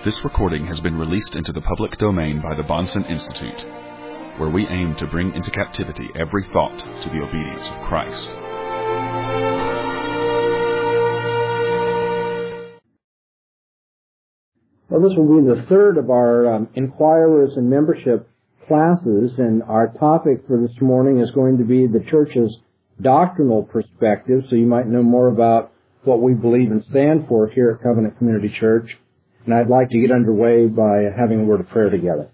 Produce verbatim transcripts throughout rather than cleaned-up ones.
This recording has been released into the public domain by the Bahnsen Institute, where we aim to bring into captivity every thought to the obedience of Christ. Well, this will be the third of our um, Inquirers and Membership classes, and our topic for this morning is going to be the church's doctrinal perspective, so you might know more about what we believe and stand for here at Covenant Community Church. And I'd like to get underway by having a word of prayer together.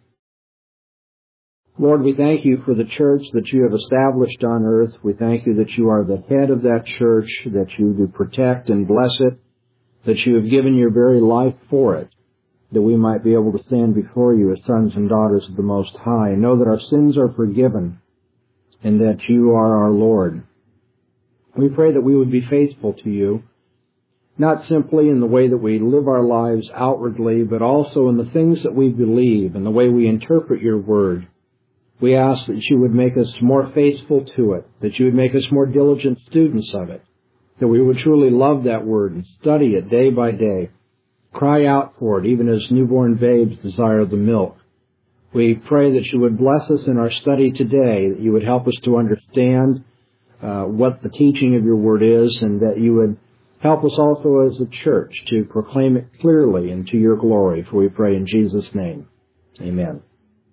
Lord, we thank you for the church that you have established on earth. We thank you that you are the head of that church, that you do protect and bless it, that you have given your very life for it, that we might be able to stand before you as sons and daughters of the Most High, and know that our sins are forgiven, and that you are our Lord. We pray that we would be faithful to you, not simply in the way that we live our lives outwardly, but also in the things that we believe and the way we interpret your word. We ask that you would make us more faithful to it, that you would make us more diligent students of it, that we would truly love that word and study it day by day, cry out for it, even as newborn babes desire the milk. We pray that you would bless us in our study today, that you would help us to understand uh, what the teaching of your word is, and that you would help us also as a church to proclaim it clearly and to your glory, for we pray in Jesus' name. Amen.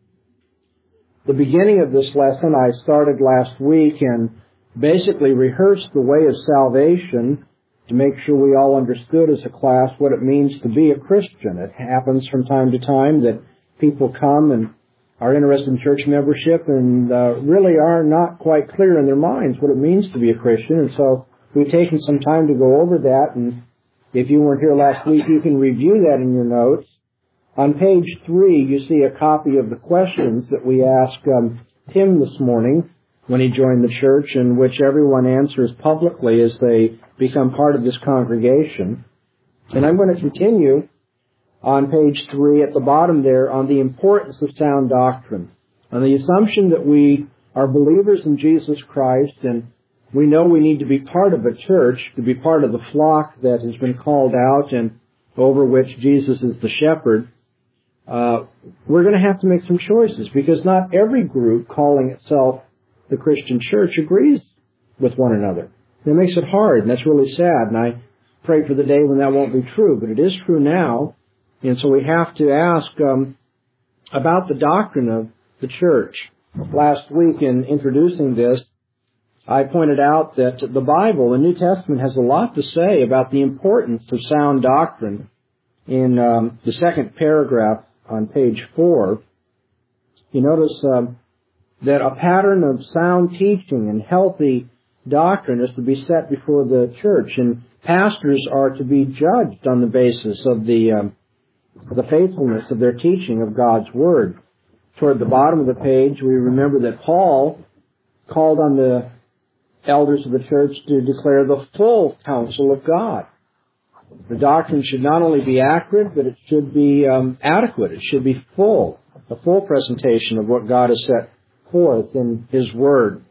The beginning of this lesson I started last week and basically rehearsed the way of salvation to make sure we all understood as a class what it means to be a Christian. It happens from time to time that people come and are interested in church membership and uh, really are not quite clear in their minds what it means to be a Christian, and so we've taken some time to go over that, and if you weren't here last week, you can review that in your notes. On page three, you see a copy of the questions that we asked um, Tim this morning when he joined the church, in which everyone answers publicly as they become part of this congregation. And I'm going to continue on page three at the bottom there on the importance of sound doctrine, on the assumption that we are believers in Jesus Christ, and we know we need to be part of a church, to be part of the flock that has been called out and over which Jesus is the shepherd. Uh, we're going to have to make some choices, because not every group calling itself the Christian church agrees with one another. It makes it hard, and that's really sad, and I pray for the day when that won't be true, but it is true now, and so we have to ask um, about the doctrine of the church. Last week, in introducing this, I pointed out that the Bible, the New Testament, has a lot to say about the importance of sound doctrine. In um, the second paragraph on page four, you notice um, that a pattern of sound teaching and healthy doctrine is to be set before the church, and pastors are to be judged on the basis of the, um, the faithfulness of their teaching of God's Word. Toward the bottom of the page, we remember that Paul called on the elders of the church to declare the full counsel of God. The doctrine should not only be accurate, but it should be um, adequate. It should be full, a full presentation of what God has set forth in His Word.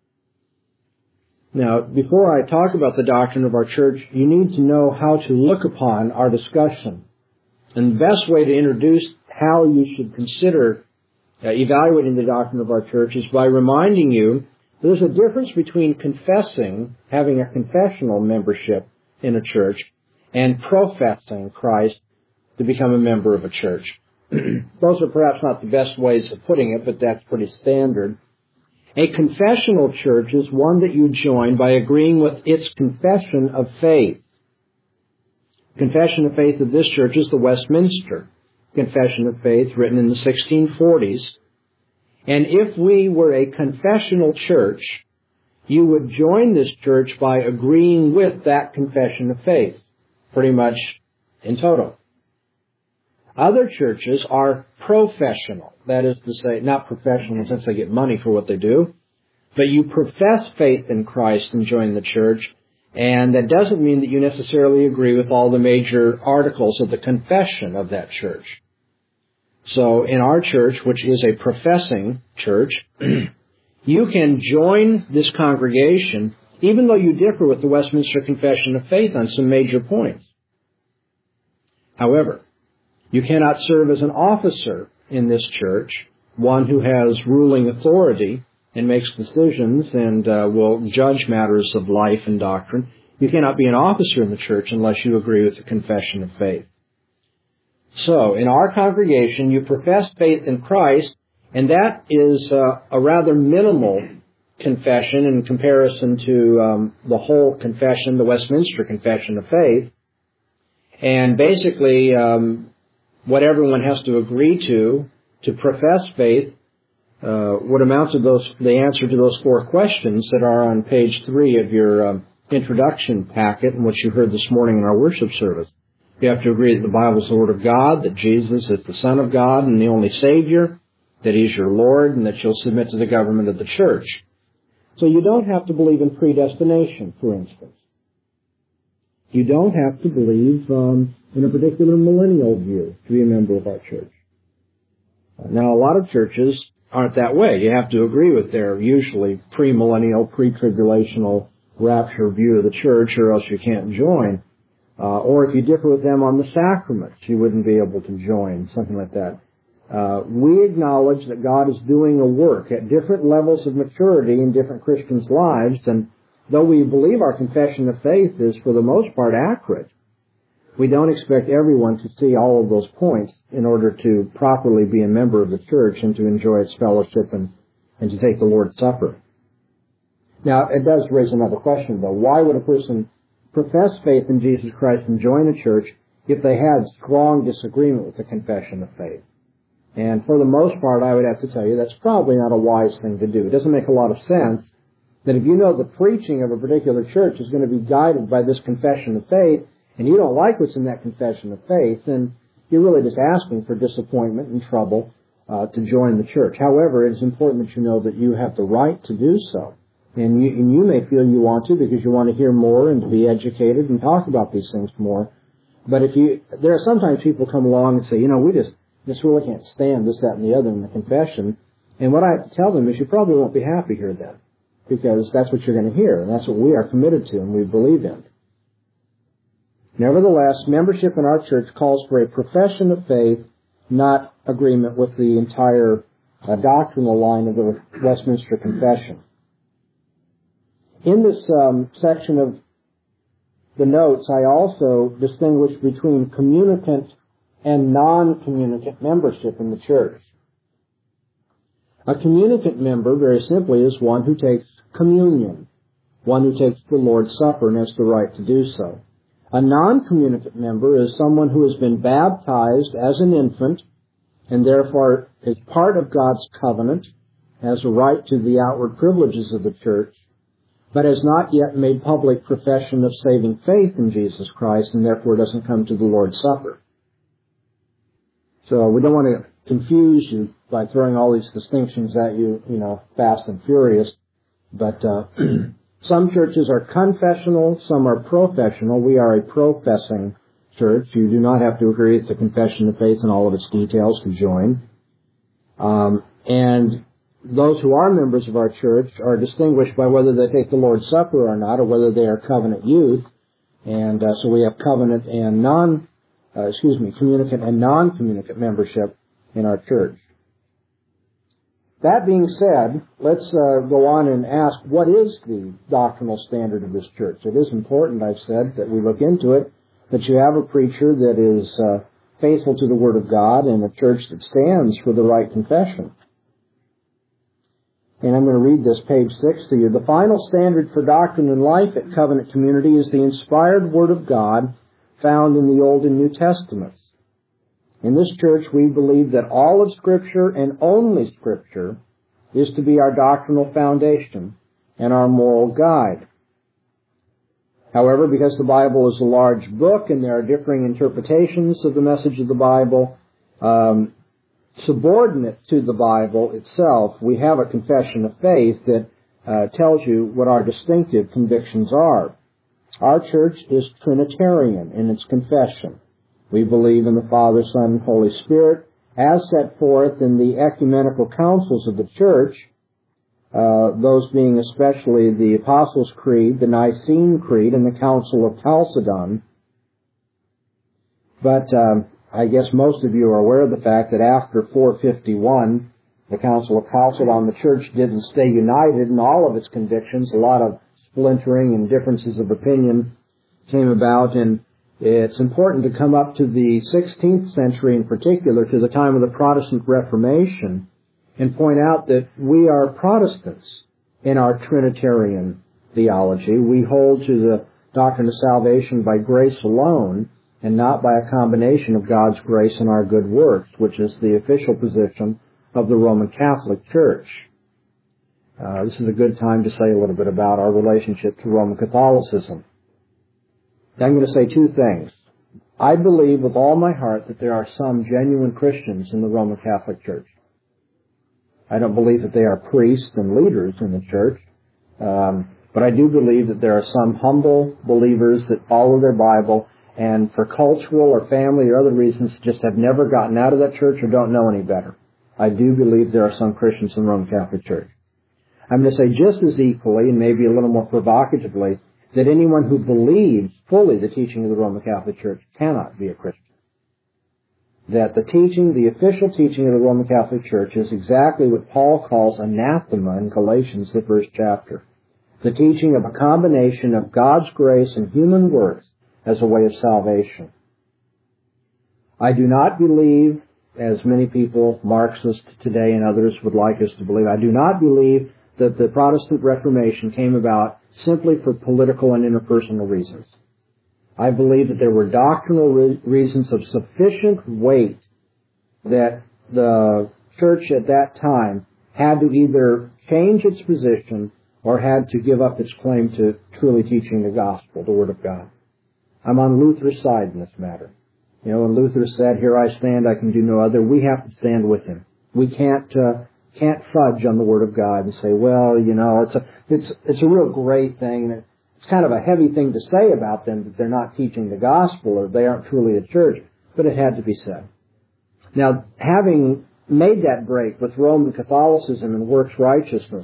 Now, before I talk about the doctrine of our church, you need to know how to look upon our discussion. And the best way to introduce how you should consider uh, evaluating the doctrine of our church is by reminding you there's a difference between confessing, having a confessional membership in a church, and professing Christ to become a member of a church. Those are perhaps not the best ways of putting it, but that's pretty standard. A confessional church is one that you join by agreeing with its confession of faith. Confession of faith of this church is the Westminster Confession of Faith, written in the sixteen forties. And if we were a confessional church, you would join this church by agreeing with that confession of faith, pretty much in total. Other churches are professional. That is to say, not professional since they get money for what they do, but you profess faith in Christ and join the church, and that doesn't mean that you necessarily agree with all the major articles of the confession of that church. So in our church, which is a professing church, you can join this congregation even though you differ with the Westminster Confession of Faith on some major points. However, You cannot serve as an officer in this church, one who has ruling authority and makes decisions and uh, will judge matters of life and doctrine. You cannot be an officer in the church unless you agree with the confession of faith. So, in our congregation, you profess faith in Christ, and that is uh, a rather minimal confession in comparison to um, the whole confession, the Westminster Confession of Faith. And basically, um, what everyone has to agree to, to profess faith, uh, would amount to those, the answer to those four questions that are on page three of your um, introduction packet and what you heard this morning in our worship service. You have to agree that the Bible is the Word of God, that Jesus is the Son of God and the only Savior, that He's your Lord, and that you'll submit to the government of the church. So you don't have to believe in predestination, for instance. You don't have to believe um, in a particular millennial view to be a member of our church. Now, a lot of churches aren't that way. You have to agree with their usually premillennial, pre-tribulational rapture view of the church, or else you can't join. Uh, or if you differ with them on the sacraments, you wouldn't be able to join, something like that. Uh, we acknowledge that God is doing a work at different levels of maturity in different Christians' lives, and though we believe our confession of faith is for the most part accurate, we don't expect everyone to see all of those points in order to properly be a member of the church and to enjoy its fellowship and, and to take the Lord's Supper. Now, it does raise another question, though. Why would a person profess faith in Jesus Christ and join a church if they had strong disagreement with the confession of faith? And for the most part, I would have to tell you that's probably not a wise thing to do. It doesn't make a lot of sense that if you know the preaching of a particular church is going to be guided by this confession of faith, and you don't like what's in that confession of faith, then you're really just asking for disappointment and trouble uh, to join the church. However, it is important that you know that you have the right to do so. And you, and you may feel you want to because you want to hear more and to be educated and talk about these things more. But if you, there are sometimes people come along and say, you know, we just, just really can't stand this, that, and the other in the confession. And what I have to tell them is you probably won't be happy here then, because that's what you're going to hear, and that's what we are committed to and we believe in. Nevertheless, membership in our church calls for a profession of faith, not agreement with the entire uh, doctrinal line of the Westminster Confession. In this um, section of the notes, I also distinguish between communicant and non-communicant membership in the church. A communicant member, very simply, is one who takes communion, one who takes the Lord's Supper and has the right to do so. A non-communicant member is someone who has been baptized as an infant and therefore is part of God's covenant, has a right to the outward privileges of the church, but has not yet made public profession of saving faith in Jesus Christ and therefore doesn't come to the Lord's Supper. So we don't want to confuse you by throwing all these distinctions at you, you know, fast and furious, but uh, some churches are confessional, some are professional. We are a professing church. You do not have to agree with the confession of faith and all of its details to join. Um, and those who are members of our church are distinguished by whether they take the Lord's Supper or not, or whether they are covenant youth. And uh, so we have covenant and non, uh, excuse me, communicant and non-communicant membership in our church. That being said, let's uh, go on and ask, what is the doctrinal standard of this church? It is important, I've said, that we look into it, that you have a preacher that is uh, faithful to the Word of God and a church that stands for the right confession. And I'm going to read this, page six, to you. The final standard for doctrine and life at Covenant Community is the inspired Word of God found in the Old and New Testaments. In this church, we believe that all of Scripture and only Scripture is to be our doctrinal foundation and our moral guide. However, because the Bible is a large book and there are differing interpretations of the message of the Bible, um, subordinate to the Bible itself, we have a confession of faith that uh, tells you what our distinctive convictions are. Our church is Trinitarian in its confession. We believe in the Father, Son, and Holy Spirit, as set forth in the ecumenical councils of the church, uh, those being especially the Apostles' Creed, the Nicene Creed, and the Council of Chalcedon. But um, I guess most of you are aware of the fact that after four fifty-one, the Council of Chalcedon, the church didn't stay united in all of its convictions. A lot of splintering and differences of opinion came about, and it's important to come up to the sixteenth century in particular, to the time of the Protestant Reformation, and point out that we are Protestants in our Trinitarian theology. We hold to the doctrine of salvation by grace alone, and not by a combination of God's grace and our good works, which is the official position of the Roman Catholic Church. Uh, this is a good time to say a little bit about our relationship to Roman Catholicism. I'm going to say two things. I believe with all my heart that there are some genuine Christians in the Roman Catholic Church. I don't believe that they are priests and leaders in the church, um, but I do believe that there are some humble believers that follow their Bible and for cultural or family or other reasons just have never gotten out of that church or don't know any better. I do believe there are some Christians in the Roman Catholic Church. I'm going to say just as equally, and maybe a little more provocatively, that anyone who believes fully the teaching of the Roman Catholic Church cannot be a Christian. That the teaching, the official teaching of the Roman Catholic Church is exactly what Paul calls anathema in Galatians, the first chapter. The teaching of a combination of God's grace and human works as a way of salvation. I do not believe, as many people, Marxists today and others would like us to believe, I do not believe that the Protestant Reformation came about simply for political and interpersonal reasons. I believe that there were doctrinal re- reasons of sufficient weight that the church at that time had to either change its position or had to give up its claim to truly teaching the gospel, the Word of God. I'm on Luther's side in this matter. You know, when Luther said, "Here I stand, I can do no other," we have to stand with him. We can't uh, can't fudge on the Word of God and say, "Well, you know, it's a it's it's a real great thing." And it's kind of a heavy thing to say about them that they're not teaching the gospel or they aren't truly a church, but it had to be said. Now, having made that break with Roman Catholicism and works righteousness,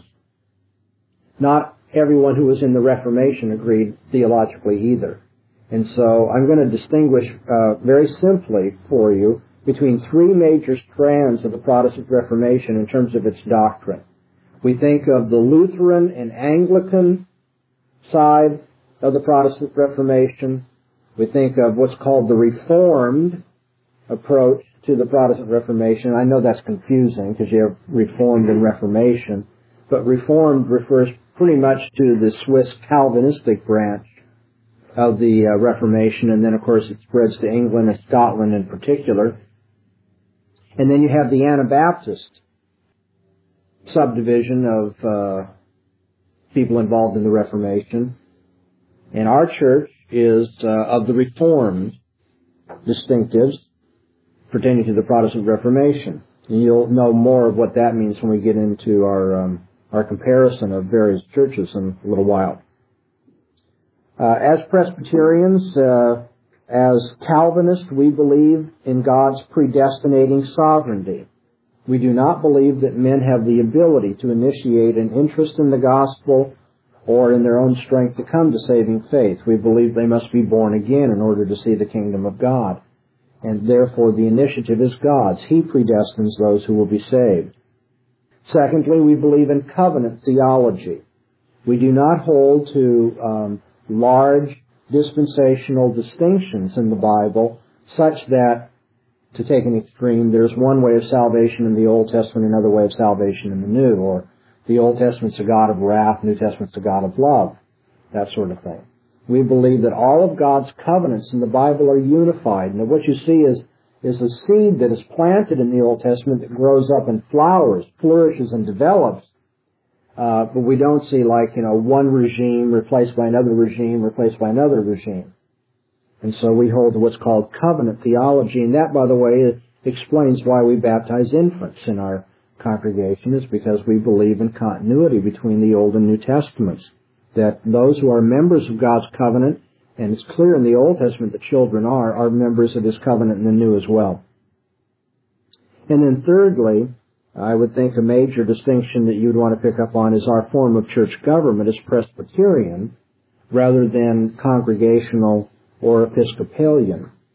not everyone who was in the Reformation agreed theologically either. And so I'm going to distinguish uh, very simply for you between three major strands of the Protestant Reformation in terms of its doctrine. We think of the Lutheran and Anglican side of the Protestant Reformation. We think of what's called the Reformed approach to the Protestant Reformation. I know that's confusing because you have Reformed and Reformation, but Reformed refers pretty much to the Swiss Calvinistic branch of the uh, Reformation, and then, of course, it spreads to England and Scotland in particular. And then you have the Anabaptist subdivision of uh, people involved in the Reformation. And our church is uh, of the Reformed distinctives pertaining to the Protestant Reformation. And you'll know more of what that means when we get into our um, our comparison of various churches in a little while. Uh, as Presbyterians, uh, as Calvinists, we believe in God's predestinating sovereignty. We do not believe that men have the ability to initiate an interest in the gospel or in their own strength to come to saving faith. We believe they must be born again in order to see the kingdom of God. And therefore the initiative is God's. He predestines those who will be saved. Secondly, we believe in covenant theology. We do not hold to um, large dispensational distinctions in the Bible such that, to take an extreme, there's one way of salvation in the Old Testament, another way of salvation in the New, or the Old Testament's a God of wrath, New Testament's a God of love, that sort of thing. We believe that all of God's covenants in the Bible are unified, and that what you see is, is a seed that is planted in the Old Testament that grows up and flowers, flourishes, and develops. Uh, but we don't see, like, you know, one regime replaced by another regime, replaced by another regime. And so we hold to what's called covenant theology, and that, by the way, explains why we baptize infants in our congregation, is because we believe in continuity between the Old and New Testaments. That those who are members of God's covenant, and it's clear in the Old Testament that children are, are members of His covenant in the New as well. And then thirdly, I would think a major distinction that you'd want to pick up on is our form of church government is Presbyterian rather than congregational or Episcopalian.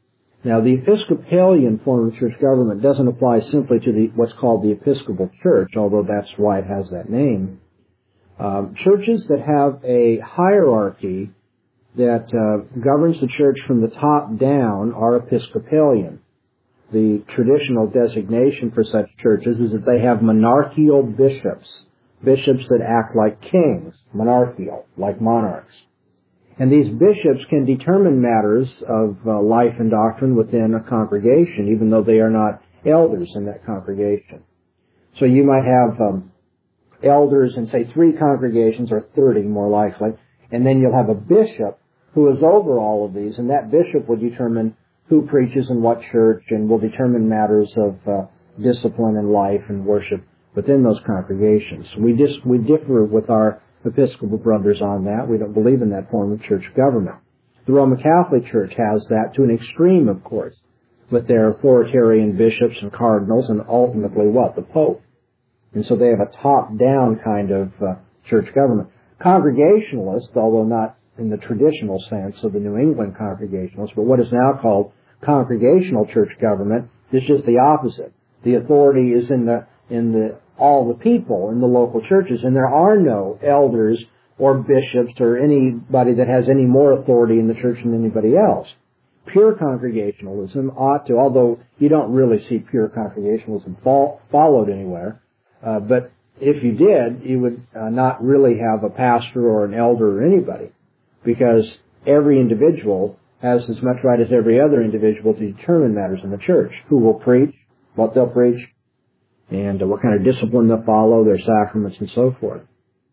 Now, the Episcopalian form of church government doesn't apply simply to the what's called the Episcopal Church, although that's why it has that name. Um, churches that have a hierarchy that uh, governs the church from the top down are Episcopalian. The traditional designation for such churches is that they have monarchical bishops, bishops that act like kings, monarchical, like monarchs. And these bishops can determine matters of uh, life and doctrine within a congregation, even though they are not elders in that congregation. So you might have um, elders in, say, three congregations, or thirty more likely, and then you'll have a bishop who is over all of these, and that bishop will determine who preaches in what church and will determine matters of uh, discipline and life and worship within those congregations. We just we differ with our Episcopal brothers on that. We don't believe in that form of church government. The Roman Catholic Church has that to an extreme, of course, with their authoritarian bishops and cardinals and ultimately what? The Pope. And so they have a top-down kind of uh, church government. Congregationalists, although not in the traditional sense of the New England Congregationalists, but what is now called congregational church government is just the opposite. The authority is in the in the all the people in the local churches, and there are no elders or bishops or anybody that has any more authority in the church than anybody else. Pure congregationalism ought to, although you don't really see pure congregationalism fo- followed anywhere, uh, but if you did, you would uh, not really have a pastor or an elder or anybody, because every individual has as much right as every other individual to determine matters in the church, who will preach, what they'll preach, and uh, what kind of discipline they'll follow, their sacraments, and so forth.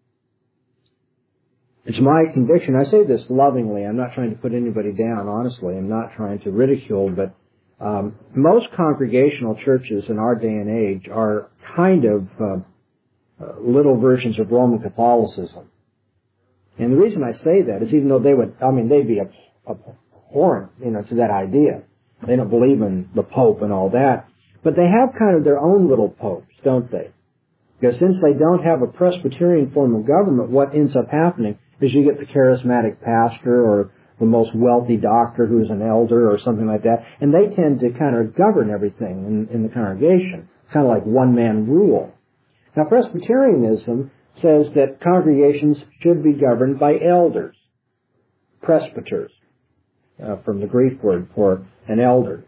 It's my conviction, I say this lovingly, I'm not trying to put anybody down, honestly, I'm not trying to ridicule, but um, most congregational churches in our day and age are kind of uh, uh, little versions of Roman Catholicism. And the reason I say that is even though they would, I mean, they'd be abhorrent, you know, to that idea. They don't believe in the Pope and all that. But they have kind of their own little popes, don't they? Because since they don't have a Presbyterian form of government, what ends up happening is you get the charismatic pastor or the most wealthy doctor who's an elder or something like that, and they tend to kind of govern everything in, in the congregation, kind of like one-man rule. Now, Presbyterianism says that congregations should be governed by elders, presbyters, uh, from the Greek word for an elder.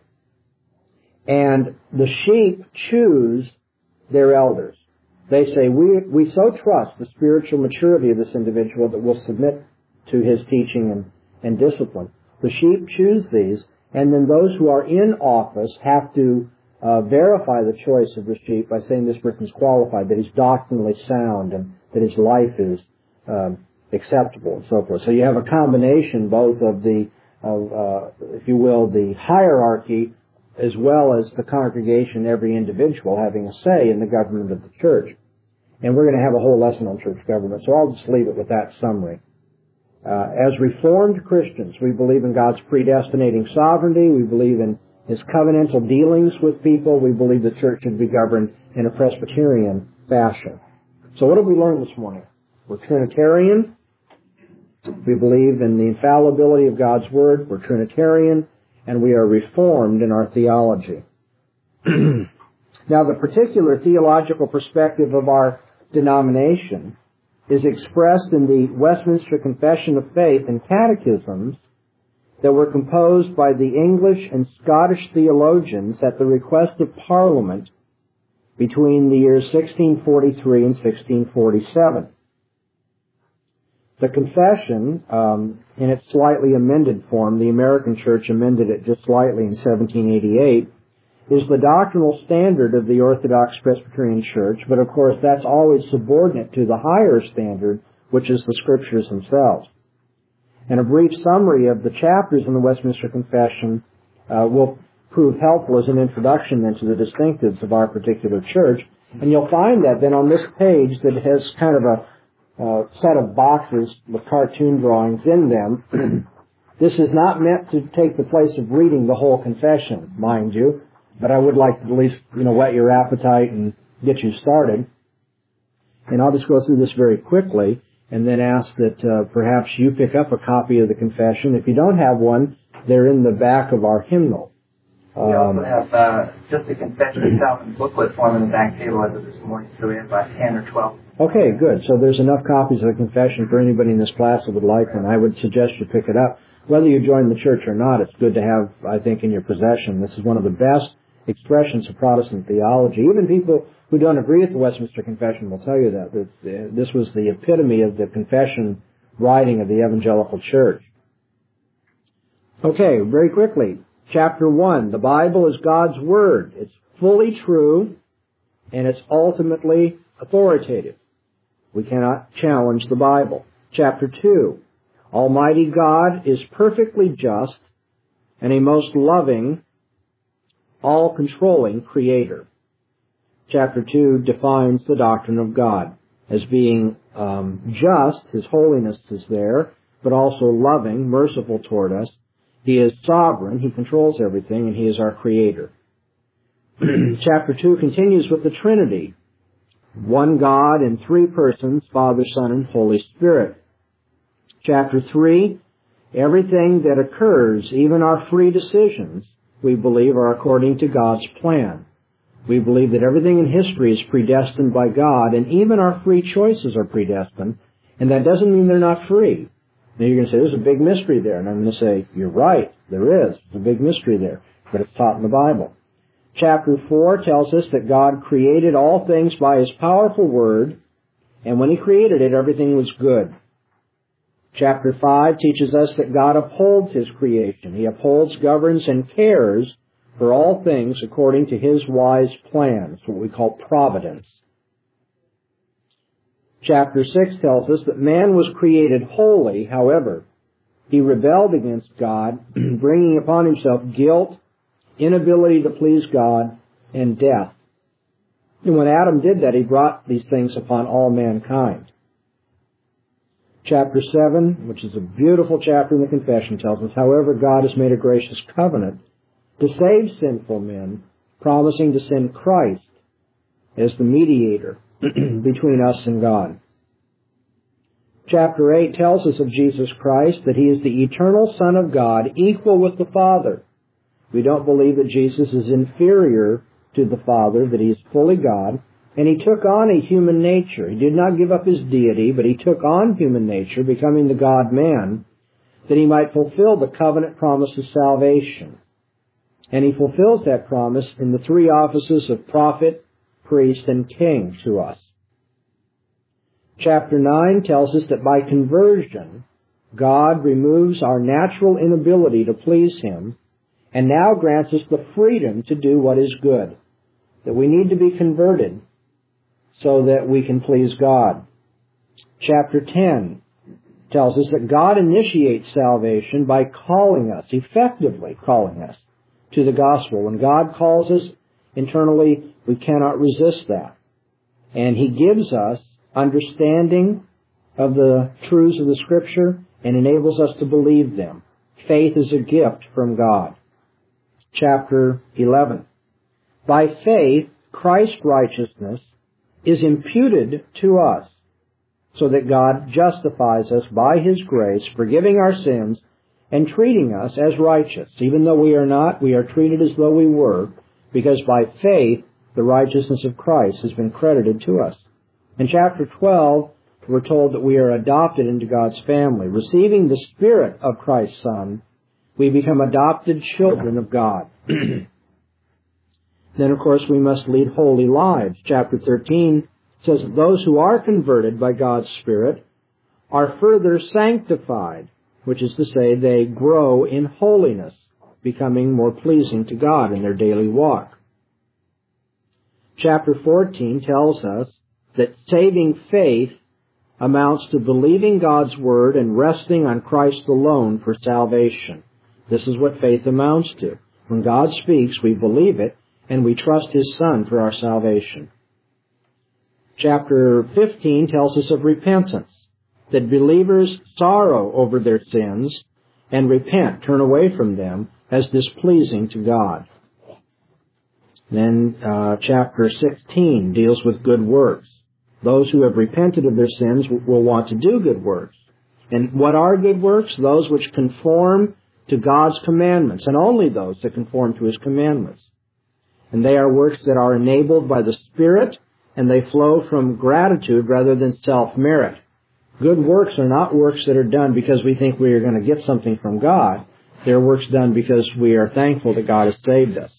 And the sheep choose their elders. They say, we, we so trust the spiritual maturity of this individual that we'll submit to his teaching and, and discipline. The sheep choose these, and then those who are in office have to uh, verify the choice of the sheep by saying this person's qualified, that he's doctrinally sound, and that his life is um, acceptable, and so forth. So you have a combination both of the, of, uh, if you will, the hierarchy, as well as the congregation, every individual having a say in the government of the church. And we're going to have a whole lesson on church government, so I'll just leave it with that summary. Uh, as Reformed Christians, we believe in God's predestinating sovereignty. We believe in His covenantal dealings with people. We believe the church should be governed in a Presbyterian fashion. So what have we learned this morning? We're Trinitarian. We believe in the infallibility of God's Word. We're Trinitarian. And we are Reformed in our theology. Now, the particular theological perspective of our denomination is expressed in the Westminster Confession of Faith and Catechisms that were composed by the English and Scottish theologians at the request of Parliament between the years sixteen forty-three and sixteen forty-seven. The confession, um, in its slightly amended form, the American Church amended it just slightly in seventeen eighty-eight, is the doctrinal standard of the Orthodox Presbyterian Church, but of course that's always subordinate to the higher standard, which is the Scriptures themselves. And a brief summary of the chapters in the Westminster Confession uh, will prove helpful as an introduction then to the distinctives of our particular church. And you'll find that then on this page that has kind of a Uh, set of boxes with cartoon drawings in them. This is not meant to take the place of reading the whole confession, mind you, but I would like to at least, you know, whet your appetite and get you started. And I'll just go through this very quickly and then ask that uh, perhaps you pick up a copy of the confession. If you don't have one, they're in the back of our hymnal. We also Um, have uh, just the confession itself in booklet form in the back table as of this morning, so we have about ten or twelve. okay, good. So there's enough copies of the confession for anybody in this class that would like one. I would suggest you pick it up. Whether you join the church or not, it's good to have, I think, in your possession. This is one of the best expressions of Protestant theology. Even people who don't agree with the Westminster Confession will tell you that. This, this was the epitome of the confession writing of the evangelical church. Okay, very quickly. Chapter one, the Bible is God's Word. It's fully true, and it's ultimately authoritative. We cannot challenge the Bible. Chapter two, Almighty God is perfectly just and a most loving, all-controlling Creator. Chapter two defines the doctrine of God as being um, just, His holiness is there, but also loving, merciful toward us. He is sovereign, He controls everything, and He is our Creator. Chapter two continues with the Trinity. One God in three persons, Father, Son, and Holy Spirit. Chapter three, everything that occurs, even our free decisions, we believe are according to God's plan. We believe that everything in history is predestined by God, and even our free choices are predestined, and that doesn't mean they're not free. Now you're going to say, there's a big mystery there. And I'm going to say, you're right, there is. There's a big mystery there. But it's taught in the Bible. Chapter four tells us that God created all things by His powerful Word, and when He created it, everything was good. Chapter five teaches us that God upholds His creation. He upholds, governs, and cares for all things according to His wise plan. It's what we call providence. Chapter six tells us that man was created holy, however, he rebelled against God, bringing upon himself guilt, inability to please God, and death. And when Adam did that, he brought these things upon all mankind. Chapter seven, which is a beautiful chapter in the Confession, tells us, however, God has made a gracious covenant to save sinful men, promising to send Christ as the mediator between us and God. Chapter eight tells us of Jesus Christ that He is the eternal Son of God, equal with the Father. We don't believe that Jesus is inferior to the Father, that He is fully God, and He took on a human nature. He did not give up His deity, but He took on human nature, becoming the God-man, that He might fulfill the covenant promise of salvation. And He fulfills that promise in the three offices of prophet, priest, and king to us. Chapter nine tells us that by conversion, God removes our natural inability to please Him and now grants us the freedom to do what is good. That we need to be converted so that we can please God. Chapter ten tells us that God initiates salvation by calling us, effectively calling us, to the gospel. When God calls us internally, we cannot resist that. And He gives us understanding of the truths of the Scripture and enables us to believe them. Faith is a gift from God. Chapter eleven. By faith, Christ's righteousness is imputed to us, so that God justifies us by His grace, forgiving our sins and treating us as righteous. Even though we are not, we are treated as though we were, because by faith, the righteousness of Christ has been credited to us. In chapter twelve, we're told that we are adopted into God's family. Receiving the Spirit of Christ's Son, we become adopted children of God. Then, of course, we must lead holy lives. Chapter thirteen says that those who are converted by God's Spirit are further sanctified, which is to say they grow in holiness, becoming more pleasing to God in their daily walk. Chapter fourteen tells us that saving faith amounts to believing God's Word and resting on Christ alone for salvation. This is what faith amounts to. When God speaks, we believe it, and we trust His Son for our salvation. Chapter fifteen tells us of repentance, that believers sorrow over their sins and repent, turn away from them as displeasing to God. Then uh, chapter sixteen deals with good works. Those who have repented of their sins will want to do good works. And what are good works? Those which conform to God's commandments, and only those that conform to His commandments. And they are works that are enabled by the Spirit, and they flow from gratitude rather than self-merit. Good works are not works that are done because we think we are going to get something from God. They're works done because we are thankful that God has saved us.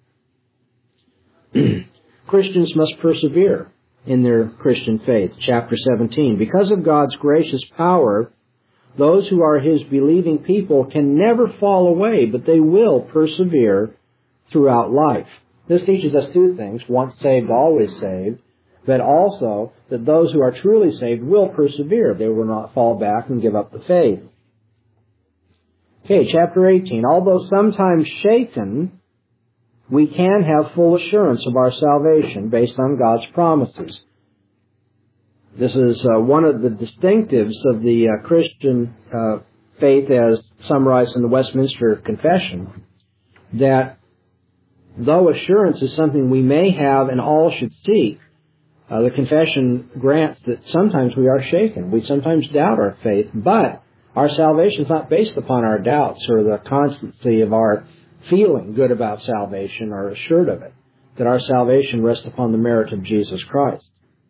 Christians must persevere in their Christian faith. Chapter seventeen. Because of God's gracious power, those who are His believing people can never fall away, but they will persevere throughout life. This teaches us two things. Once saved, always saved. But also that those who are truly saved will persevere. They will not fall back and give up the faith. Okay, chapter eighteen. Although sometimes shaken, we can have full assurance of our salvation based on God's promises. This is uh, one of the distinctives of the uh, Christian uh, faith as summarized in the Westminster Confession, that though assurance is something we may have and all should seek, uh, the Confession grants that sometimes we are shaken. We sometimes doubt our faith, but our salvation is not based upon our doubts or the constancy of our feeling good about salvation or assured of it, that our salvation rests upon the merit of Jesus Christ.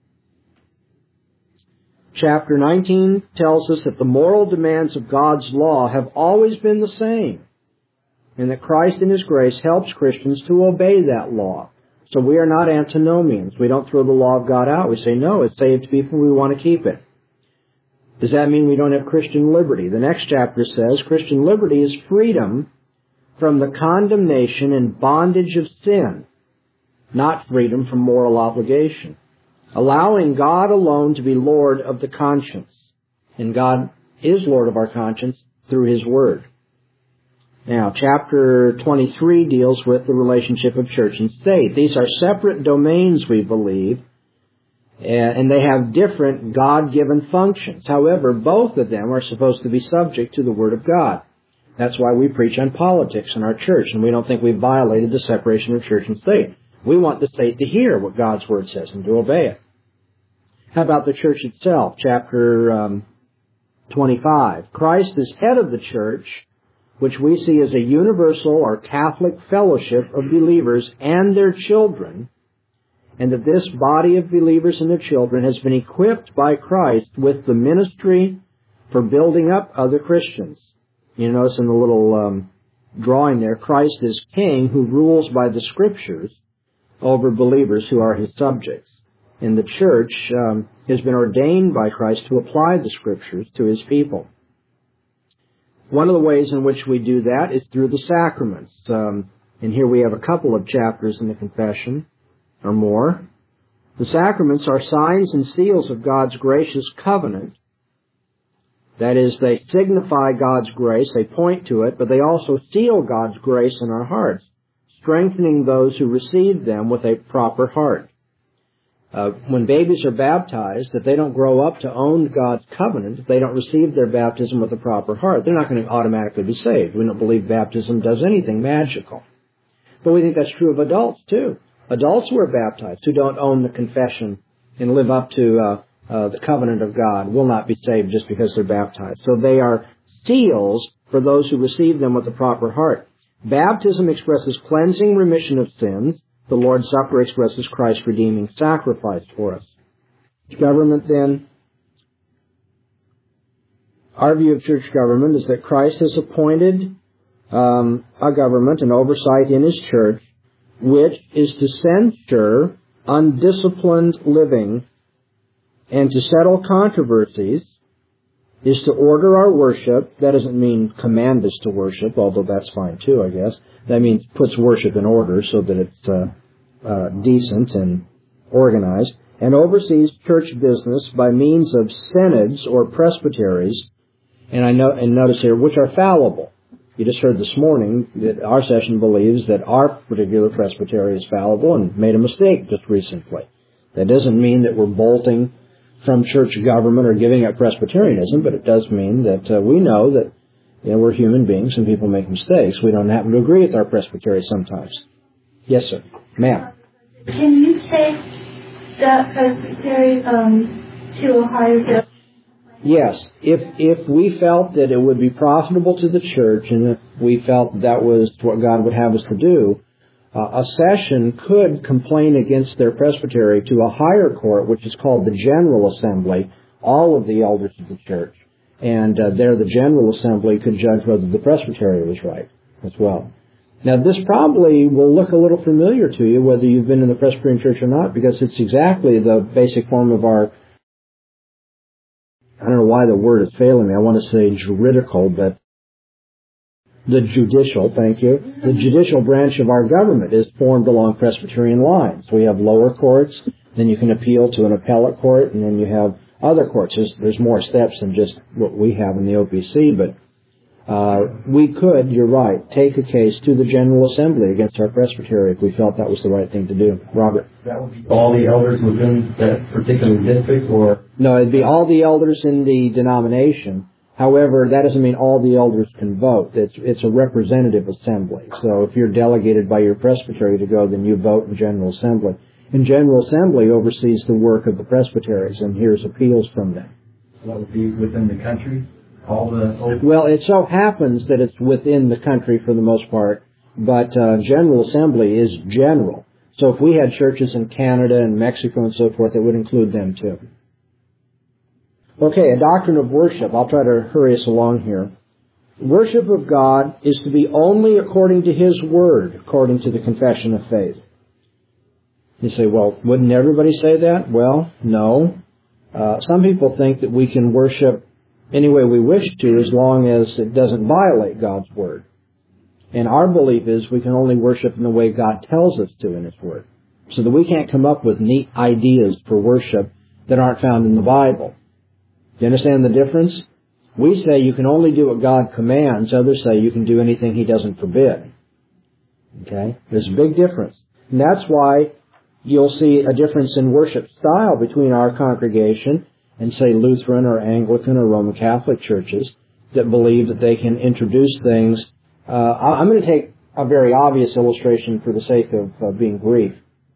Chapter nineteen tells us that the moral demands of God's law have always been the same, and that Christ in His grace helps Christians to obey that law. So we are not antinomians. We don't throw the law of God out. We say, no, it's saved people, we want to keep it. Does that mean we don't have Christian liberty? The next chapter says Christian liberty is freedom from the condemnation and bondage of sin, not freedom from moral obligation, allowing God alone to be Lord of the conscience. And God is Lord of our conscience through His Word. Now, chapter twenty-three deals with the relationship of church and state. These are separate domains, we believe, and they have different God-given functions. However, both of them are supposed to be subject to the Word of God. That's why we preach on politics in our church, and we don't think we've violated the separation of church and state. We want the state to hear what God's Word says and to obey it. How about the church itself? Chapter um, twenty-five. Christ is head of the church, which we see as a universal or Catholic fellowship of believers and their children, and that this body of believers and their children has been equipped by Christ with the ministry for building up other Christians. You notice in the little um, drawing there, Christ is king who rules by the Scriptures over believers who are His subjects. And the church um, has been ordained by Christ to apply the Scriptures to His people. One of the ways in which we do that is through the sacraments. Um, and here we have a couple of chapters in the Confession, or more. The sacraments are signs and seals of God's gracious covenant. That is, they signify God's grace, they point to it, but they also seal God's grace in our hearts, strengthening those who receive them with a proper heart. Uh, when babies are baptized, if they don't grow up to own God's covenant, if they don't receive their baptism with a proper heart, they're not going to automatically be saved. We don't believe baptism does anything magical. But we think that's true of adults, too. Adults who are baptized, who don't own the confession and live up to uh, uh, the covenant of God, will not be saved just because they're baptized. So they are seals for those who receive them with a proper heart. Baptism expresses cleansing, remission of sins. The Lord's Supper expresses Christ's redeeming sacrifice for us. Government, then. Our view of church government is that Christ has appointed um, a government, an oversight in His church, which is to censure undisciplined living and to settle controversies, is to order our worship. That doesn't mean command us to worship, although that's fine too, I guess. That means puts worship in order so that it's uh, uh, decent and organized, and oversees church business by means of synods or presbyteries, and I know, and notice here, which are fallible. You just heard this morning that our session believes that our particular presbytery is fallible and made a mistake just recently. That doesn't mean that we're bolting from church government or giving up Presbyterianism, but it does mean that uh, we know that you know, we're human beings and people make mistakes. We don't happen to agree with our presbytery sometimes. Yes, sir. Ma'am. Can you take that presbytery um, to a higher Yes, if if we felt that it would be profitable to the church, and if we felt that was what God would have us to do, uh, a session could complain against their presbytery to a higher court, which is called the General Assembly, all of the elders of the church. And uh, there the General Assembly could judge whether the presbytery was right as well. Now, this probably will look a little familiar to you, whether you've been in the Presbyterian Church or not, because it's exactly the basic form of our, I don't know why the word is failing me. I want to say juridical, but the judicial, thank you. The judicial branch of our government is formed along Presbyterian lines. We have lower courts, then you can appeal to an appellate court, and then you have other courts. There's, there's more steps than just what we have in the O P C, but uh, we could, you're right, take a case to the General Assembly against our presbytery if we felt that was the right thing to do. Robert? That would be all the elders within that particular district, or? No, it'd be all the elders in the denomination. However, that doesn't mean all the elders can vote. It's, it's a representative assembly. So if you're delegated by your presbytery to go, then you vote in General Assembly. And General Assembly oversees the work of the presbyteries and hears appeals from them. That would be within the country? All the Well, it so happens that it's within the country for the most part, but uh, General Assembly is general. So if we had churches in Canada and Mexico and so forth, it would include them too. Okay, a doctrine of worship. I'll try to hurry us along here. Worship of God is to be only according to His Word, according to the Confession of Faith. You say, well, wouldn't everybody say that? Well, no. Uh, some people think that we can worship any way we wish to as long as it doesn't violate God's Word. And our belief is we can only worship in the way God tells us to in His Word. So that we can't come up with neat ideas for worship that aren't found in the Bible. Do you understand the difference? We say you can only do what God commands. Others say you can do anything He doesn't forbid. Okay? There's a big difference. And that's why you'll see a difference in worship style between our congregation and, say, Lutheran or Anglican or Roman Catholic churches that believe that they can introduce things. Uh, I'm going to take a very obvious illustration for the sake of uh, being brief.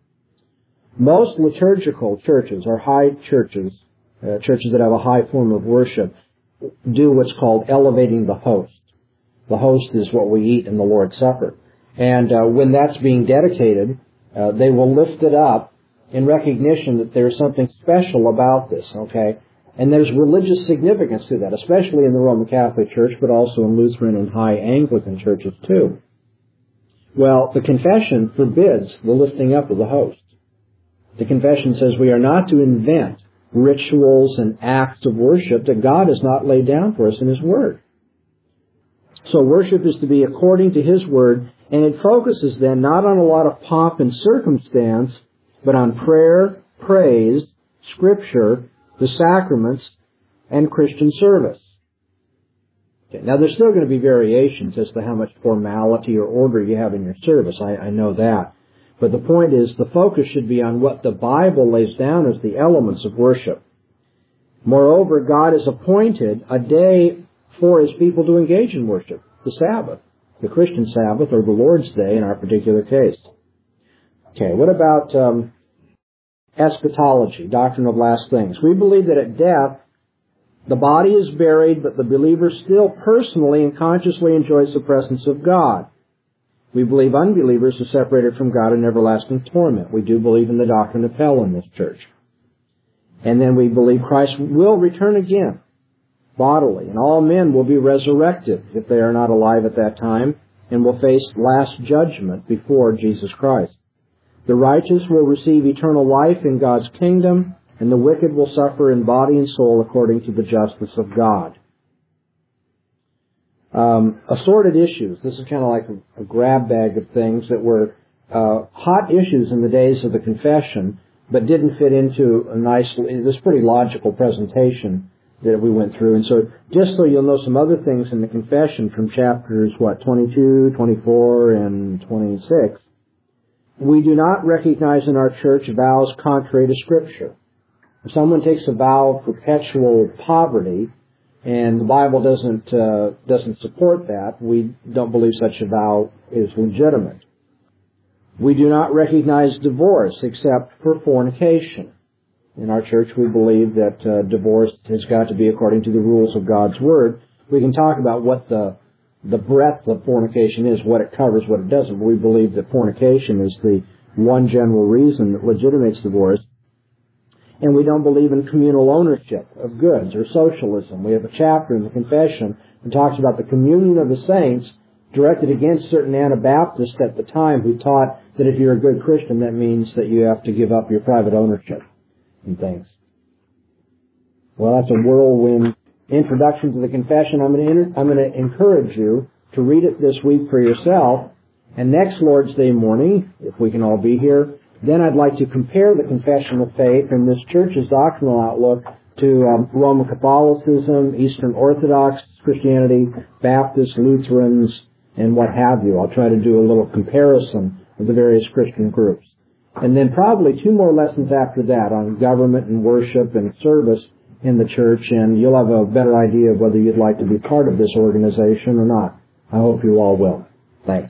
Most liturgical churches, or high churches, uh, churches that have a high form of worship, do what's called elevating the host. The host is what we eat in the Lord's Supper. And uh, when that's being dedicated, uh, they will lift it up in recognition that there's something special about this, okay? And there's religious significance to that, especially in the Roman Catholic Church, but also in Lutheran and high Anglican churches too. Well, the confession forbids the lifting up of the host. The confession says we are not to invent rituals and acts of worship that God has not laid down for us in His Word. So worship is to be according to His Word, and it focuses then not on a lot of pomp and circumstance, but on prayer, praise, Scripture, the sacraments, and Christian service. Okay, now, there's still going to be variations as to how much formality or order you have in your service. I, I know that. But the point is, the focus should be on what the Bible lays down as the elements of worship. Moreover, God has appointed a day for His people to engage in worship, the Sabbath, the Christian Sabbath, or the Lord's Day in our particular case. Okay, what about um, eschatology, doctrine of last things? We believe that at death, the body is buried, but the believer still personally and consciously enjoys the presence of God. We believe unbelievers are separated from God in everlasting torment. We do believe in the doctrine of hell in this church. And then we believe Christ will return again, bodily, and all men will be resurrected if they are not alive at that time, and will face last judgment before Jesus Christ. The righteous will receive eternal life in God's kingdom, and the wicked will suffer in body and soul according to the justice of God. Um, assorted issues. This is kind of like a, a grab bag of things that were uh, hot issues in the days of the confession, but didn't fit into a nice, this pretty logical presentation that we went through. And so just so you'll know some other things in the confession from chapters, what, twenty-two, twenty-four, and twenty-six, we do not recognize in our church vows contrary to Scripture. If someone takes a vow of perpetual poverty, and the Bible doesn't uh, doesn't support that, we don't believe such a vow is legitimate. We do not recognize divorce except for fornication. In our church, we believe that uh, divorce has got to be according to the rules of God's Word. We can talk about what the the breadth of fornication is, what it covers, what it doesn't. We believe that fornication is the one general reason that legitimates divorce. And we don't believe in communal ownership of goods or socialism. We have a chapter in the Confession that talks about the communion of the saints directed against certain Anabaptists at the time who taught that if you're a good Christian, that means that you have to give up your private ownership in things. Well, that's a whirlwind introduction to the Confession. I'm going to, inter- I'm going to encourage you to read it this week for yourself. And next Lord's Day morning, if we can all be here, then I'd like to compare the Confession of Faith and this church's doctrinal outlook to um, Roman Catholicism, Eastern Orthodox Christianity, Baptists, Lutherans, and what have you. I'll try to do a little comparison of the various Christian groups. And then probably two more lessons after that on government and worship and service in the church, and you'll have a better idea of whether you'd like to be part of this organization or not. I hope you all will. Thanks.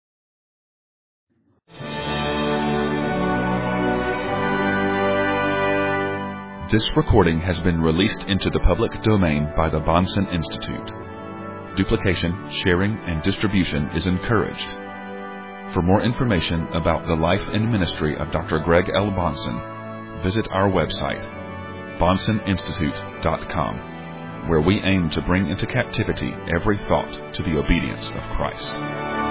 This recording has been released into the public domain by the Bahnsen Institute. Duplication, sharing, and distribution is encouraged. For more information about the life and ministry of Doctor Greg L. Bahnsen, visit our website, bahnsen institute dot com, where we aim to bring into captivity every thought to the obedience of Christ.